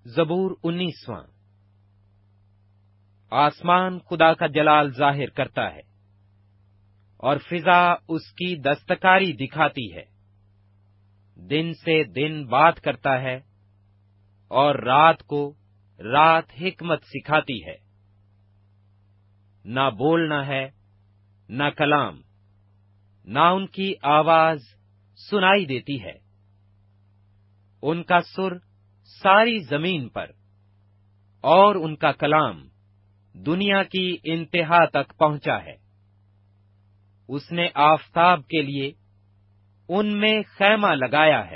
زبور 19واں۔ آسمان خدا کا جلال ظاہر کرتا ہے اور فضا اس کی دستکاری دکھاتی ہے۔ دن سے دن بات کرتا ہے اور رات کو رات حکمت سکھاتی ہے۔ نہ بولنا ہے نہ کلام، نہ ان کی آواز سنائی دیتی ہے۔ ان کا سر ساری زمین پر اور ان کا کلام دنیا کی انتہا تک پہنچا ہے۔ اس نے آفتاب کے لیے ان میں خیمہ لگایا ہے،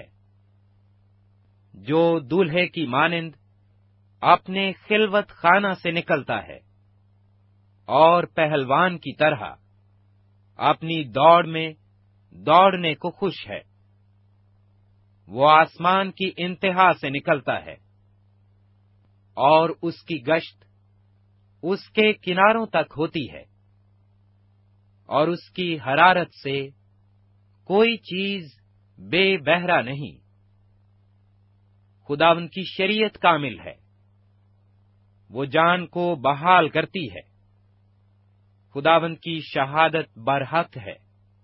جو دولہے کی مانند اپنے خلوت خانہ سے نکلتا ہے اور پہلوان کی طرح اپنی دوڑ میں دوڑنے کو خوش ہے۔ وہ آسمان کی انتہا سے نکلتا ہے اور اس کی گشت اس کے کناروں تک ہوتی ہے، اور اس کی حرارت سے کوئی چیز بے بہرا نہیں۔ خداوند کی شریعت کامل ہے، وہ جان کو بحال کرتی ہے۔ خداوند کی شہادت برحق ہے،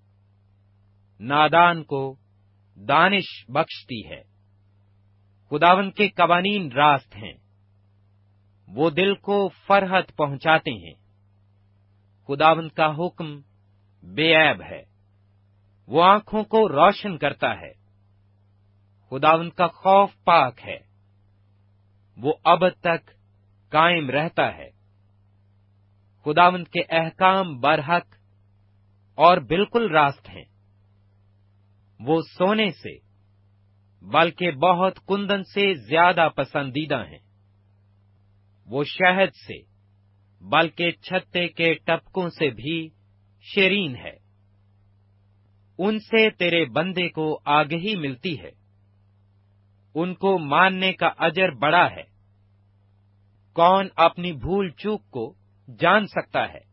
نادان کو دانش بخشتی ہے۔ خداوند کے قوانین راست ہیں، وہ دل کو فرحت پہنچاتے ہیں۔ خداوند کا حکم بے عیب ہے، وہ آنکھوں کو روشن کرتا ہے۔ خداوند کا خوف پاک ہے، وہ ابد تک قائم رہتا ہے۔ خداوند کے احکام برحق اور بالکل راست ہیں، وہ سونے سے بلکہ بہت کندن سے زیادہ پسندیدہ ہیں۔ وہ شہد سے بلکہ چھتے کے ٹپکوں سے بھی شیرین ہے۔ ان سے تیرے بندے کو آگہی ملتی ہے، ان کو ماننے کا اجر بڑا ہے۔ کون اپنی بھول چوک کو جان سکتا ہے؟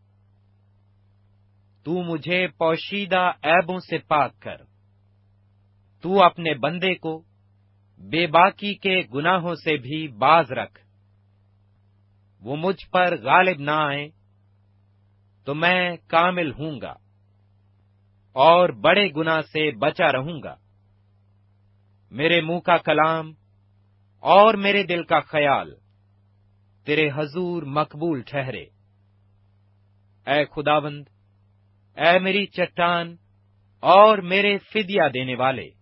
تو مجھے پوشیدہ عیبوں سے پاک کر۔ تو اپنے بندے کو بے باکی کے گناہوں سے بھی باز رکھ۔ وہ مجھ پر غالب نہ آئیں تو میں کامل ہوں گا اور بڑے گناہ سے بچا رہوں گا۔ میرے منہ کا کلام اور میرے دل کا خیال تیرے حضور مقبول ٹھہرے۔ اے خداوند، اے میری چٹان اور میرے فدیہ دینے والے،